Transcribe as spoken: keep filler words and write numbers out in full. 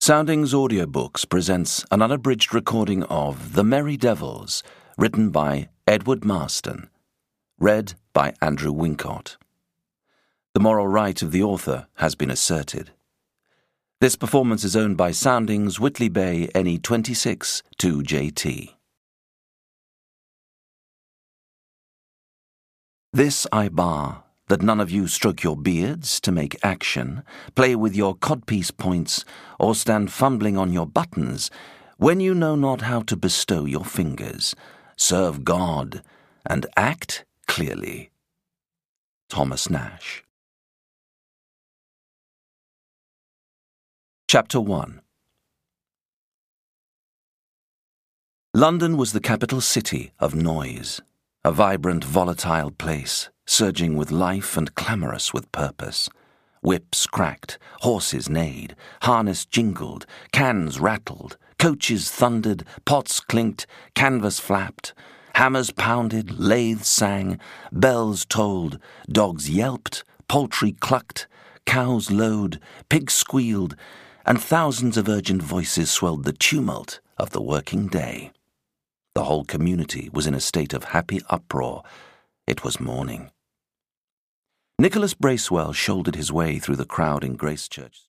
Soundings Audiobooks presents an unabridged recording of The Merry Devils, written by Edward Marston, read by Andrew Wincott. The moral right of the author has been asserted. This performance is owned by Soundings, Whitley Bay, N E twenty-six two J T. This I bar, that none of you stroke your beards to make action, play with your codpiece points, or stand fumbling on your buttons, when you know not how to bestow your fingers. Serve God, and act clearly. Thomas Nash. Chapter one. London was the capital city of noise, a vibrant, volatile place, surging with life and clamorous with purpose. Whips cracked, horses neighed, harness jingled, cans rattled, coaches thundered, pots clinked, canvas flapped, hammers pounded, lathes sang, bells tolled, dogs yelped, poultry clucked, cows lowed, pigs squealed, and thousands of urgent voices swelled the tumult of the working day. The whole community was in a state of happy uproar. It was morning. Nicholas Bracewell shouldered his way through the crowd in Gracechurch.